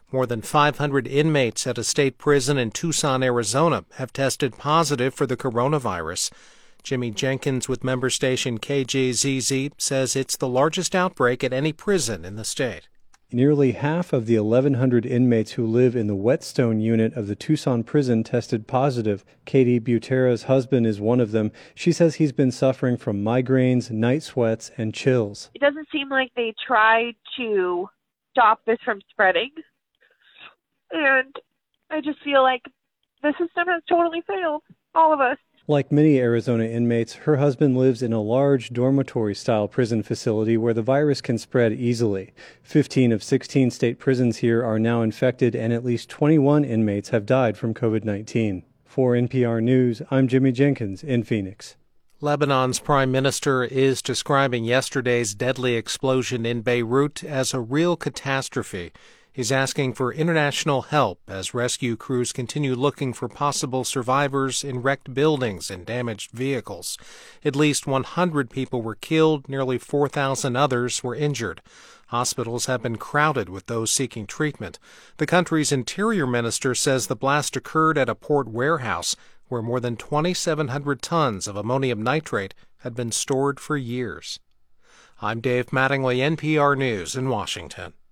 More than 500 inmates at a state prison in Tucson, Arizona, have tested positive for the coronavirus. Jimmy Jenkins with member station KJZZ says it's the largest outbreak at any prison in the state. Nearly half of the 1,100 inmates who live in the Whetstone unit of the Tucson prison tested positive. Katie Butera's husband is one of them. She says he's been suffering from migraines, night sweats, and chills. It doesn't seem like they tried to stop this from spreading. And I just feel like the system has totally failed all of us. Like many Arizona inmates, her husband lives in a large dormitory-style prison facility where the virus can spread easily. 15 of 16 state prisons here are now infected, and at least 21 inmates have died from COVID-19. For NPR News, I'm Jimmy Jenkins in Phoenix. Lebanon's prime minister is describing yesterday's deadly explosion in Beirut as a real catastrophe. He's asking for international help as rescue crews continue looking for possible survivors in wrecked buildings and damaged vehicles. At least 100 people were killed, nearly 4,000 others were injured. Hospitals have been crowded with those seeking treatment. The country's interior minister says the blast occurred at a port warehouse where more than 2,700 tons of ammonium nitrate had been stored for years. I'm Dave Mattingly, NPR News in Washington.